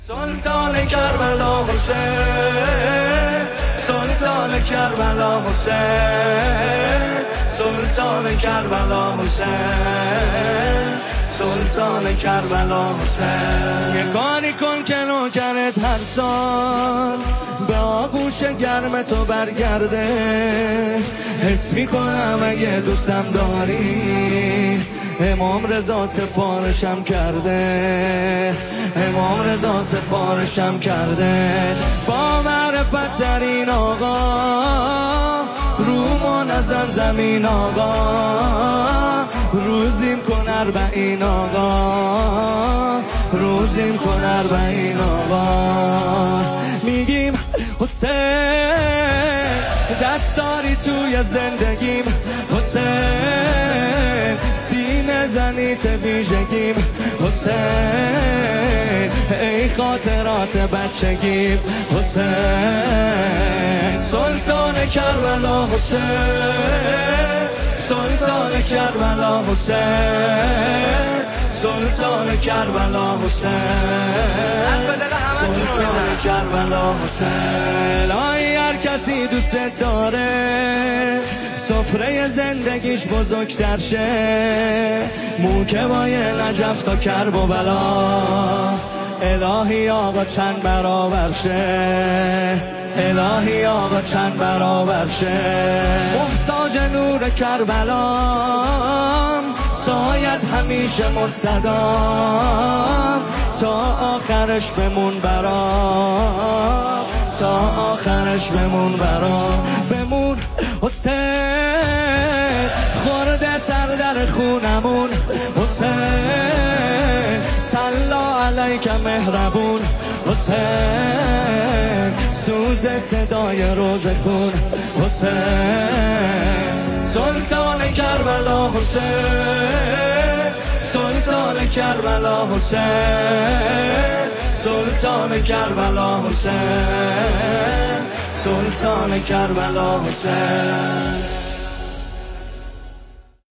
سلطان کربلا حسین، سلطان کربلا حسین، سلطان کربلا حسین، سلطان کربلا حسین. یه کاری کن که نوکرت هر سال به آغوش گرم تو برگرده. حس میکنم اگه دوستم داری امام رضا سفارشم کرده، امام رضا سفارشم کرده. با معرفت ترین آقا رومو نزن زمین آقا، روزیم کن 40 آقا، روزیم کن 40 آقا. میگیم حسین دست داری توی زندگیم، حسین سینه زنیت ویژگیم، حسین ای خاطرات بچگیم، حسین سلطان کربلا حسین، سلطان کربلا حسین، سلطان کربلا حسین، سلطان کربلا حسین. آی هر کسی دوست داره سفره زندگیش بزرگتر شه، موکبای نجف تا کرب و بلا، الهی آقا چند برابر شه، الهی آقا چند برابر شه. محتاج نور کربلام سایت همیشه مستدام، تا آخرش بمون برام، تا آخرش بمون برام. بمون حسین خورده سر در خونمون، حسین صلا علیک مهربون، حسین سوز صدای روز خون، حسین سلطان کربلا حسین، سلطان کربلا حسین، سلطان کربلا حسین، سلطان کربلا حسین.